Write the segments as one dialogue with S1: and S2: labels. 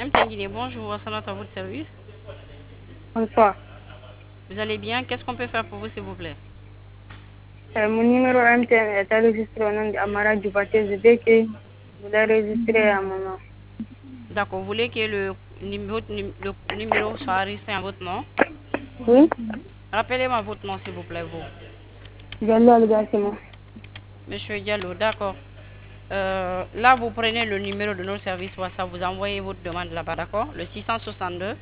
S1: Guinée, bonjour, ça à votre service.
S2: Bonsoir.
S1: Vous allez bien? Qu'est-ce qu'on peut faire pour vous, s'il vous plaît?
S2: Mon numéro MTN est enregistré au nom d'Amara Djubaté. Je veux que vous l'enregistrez à mon nom.
S1: D'accord, vous voulez que le numéro soit enregistré en votre nom?
S2: Oui?
S1: Rappelez-moi votre nom, s'il vous plaît, vous.
S2: Diallo Algassimo.
S1: Monsieur Diallo, d'accord. Là, vous prenez le numéro de notre service WhatsApp, vous envoyez votre demande là-bas, d'accord? Le 662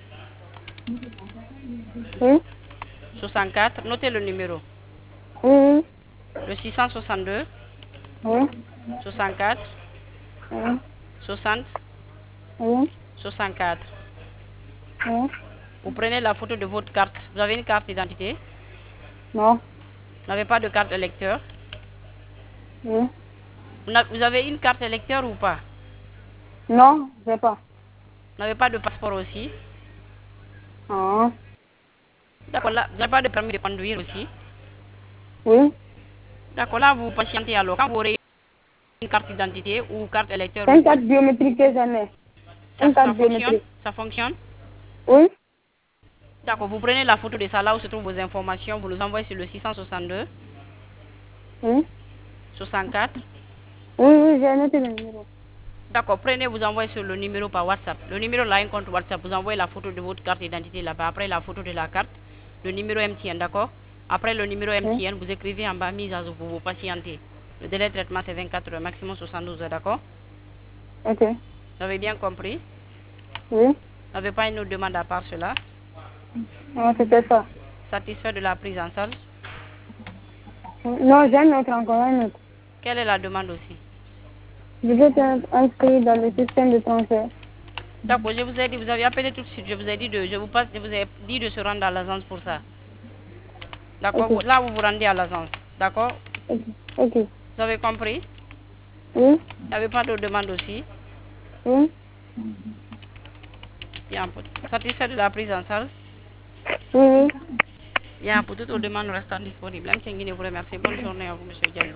S2: Oui?
S1: 64, notez le numéro.
S2: Oui?
S1: Le 662
S2: Oui?
S1: 64
S2: Oui?
S1: 60
S2: Oui?
S1: 64.
S2: Oui?
S1: Vous prenez la photo de votre carte. Vous avez une carte d'identité?
S2: Non?
S1: Vous n'avez pas de carte électeur?
S2: Oui?
S1: Vous avez une carte électeur ou pas?
S2: Non, je sais pas.
S1: Vous n'avez pas de passeport aussi?
S2: Ah.
S1: D'accord, là, vous n'avez pas de permis de conduire aussi?
S2: Oui?
S1: D'accord, là, vous patientez alors. Quand vous aurez une carte d'identité ou carte électeur
S2: C'est une
S1: aussi,
S2: carte biométrique que j'en ai. Une carte
S1: ça fonctionne?
S2: biométrique.
S1: Ça fonctionne?
S2: Oui?
S1: D'accord, vous prenez la photo de ça là où se trouvent vos informations, vous nous envoyez sur le 662
S2: Oui?
S1: 64.
S2: Oui, oui, j'ai noté le numéro.
S1: D'accord, prenez, vous envoyez sur le numéro par WhatsApp. Le numéro là, un compte WhatsApp, vous envoyez la photo de votre carte d'identité là-bas. Après la photo de la carte, le numéro MTN, d'accord? Après le numéro
S2: Oui?
S1: MTN, vous écrivez en bas mise à jour pour vous patienter. Le délai de traitement c'est 24 heures, maximum 72 heures, d'accord?
S2: Ok.
S1: Vous avez bien compris?
S2: Oui?
S1: Vous n'avez pas une autre demande à part cela?
S2: Non, c'était ça.
S1: Satisfait de la prise en charge?
S2: Non, j'ai un autre encore, un autre.
S1: Quelle est la demande aussi?
S2: Je veux être inscrit dans le système de transfert.
S1: D'accord, je vous ai dit, vous avez appelé tout de suite, je vous ai dit je vous ai dit de se rendre à l'agence pour ça. D'accord,
S2: Ok.
S1: là vous vous rendez à l'agence. D'accord?
S2: Ok. Ok.
S1: Vous avez compris?
S2: Oui?
S1: Vous n'avez pas de demande aussi?
S2: Oui?
S1: Bien, satisfait de la prise en charge?
S2: Oui, oui.
S1: Bien, pour toutes vos demandes restant disponibles. Je vous remercie. Bonne journée à vous, Monsieur Diallo.